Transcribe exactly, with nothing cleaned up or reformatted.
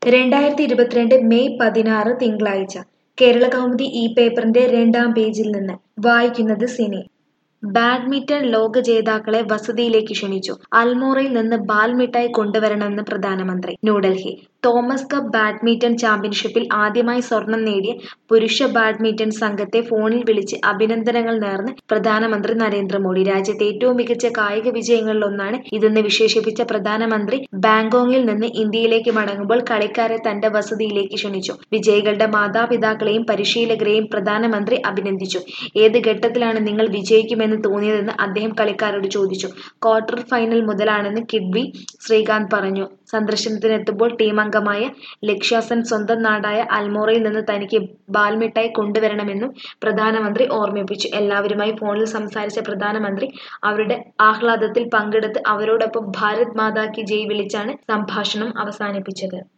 രണ്ടായിരത്തി ഇരുപത്തിരണ്ട് മെയ് പതിനാറ് തിങ്കളാഴ്ച കേരളകൗമുദി ഈ പേപ്പറിന്റെ രണ്ടാം പേജിൽ നിന്ന് വായിക്കുന്നത് സിനി. ബാഡ്മിന്റൺ ലോക ജേതാക്കളെ വസതിയിലേക്ക് ക്ഷണിച്ചു. അൽമോറയിൽ നിന്ന് ബാൽമിഠായി കൊണ്ടുവരണമെന്ന് പ്രധാനമന്ത്രി. ന്യൂഡൽഹി തോമസ് കപ്പ് ബാഡ്മിന്റൺ ചാമ്പ്യൻഷിപ്പിൽ ആദ്യമായി സ്വർണം നേടിയ പുരുഷ ബാഡ്മിന്റൺ സംഘത്തെ ഫോണിൽ വിളിച്ച് അഭിനന്ദനങ്ങൾ നേർന്ന് പ്രധാനമന്ത്രി നരേന്ദ്രമോദി. രാജ്യത്തെ ഏറ്റവും മികച്ച കായിക വിജയങ്ങളിലൊന്നാണ് ഇതെന്ന് വിശേഷിപ്പിച്ച പ്രധാനമന്ത്രി ബാങ്കോങ്ങിൽ നിന്ന് ഇന്ത്യയിലേക്ക് മടങ്ങുമ്പോൾ കളിക്കാരെ തന്റെ വസതിയിലേക്ക് ക്ഷണിച്ചു. വിജയികളുടെ മാതാപിതാക്കളെയും പരിശീലകരെയും പ്രധാനമന്ത്രി അഭിനന്ദിച്ചു. ഏത് ഘട്ടത്തിലാണ് നിങ്ങൾ വിജയിക്കുമെന്ന് തോന്നിയതെന്ന് അദ്ദേഹം കളിക്കാരോട് ചോദിച്ചു. ക്വാർട്ടർ ഫൈനൽ മുതലാണെന്ന് കിഡ്ബി ശ്രീകാന്ത് പറഞ്ഞു. സന്ദർശനത്തിനെത്തുമ്പോൾ ടീമംഗമായ ലക്ഷ്യ സെൻ സ്വന്തം നാടായ അൽമോറയിൽ നിന്ന് തനിക്ക് ബാൽമിഠായി കൊണ്ടുവരണമെന്നും പ്രധാനമന്ത്രി ഓർമ്മിപ്പിച്ചു. എല്ലാവരുമായി ഫോണിൽ സംസാരിച്ച പ്രധാനമന്ത്രി അവരുടെ ആഹ്ലാദത്തിൽ പങ്കെടുത്ത് അവരോടൊപ്പം ഭാരത് മാതാ കി ജയ് വിളിച്ചാണ് സംഭാഷണം അവസാനിപ്പിച്ചത്.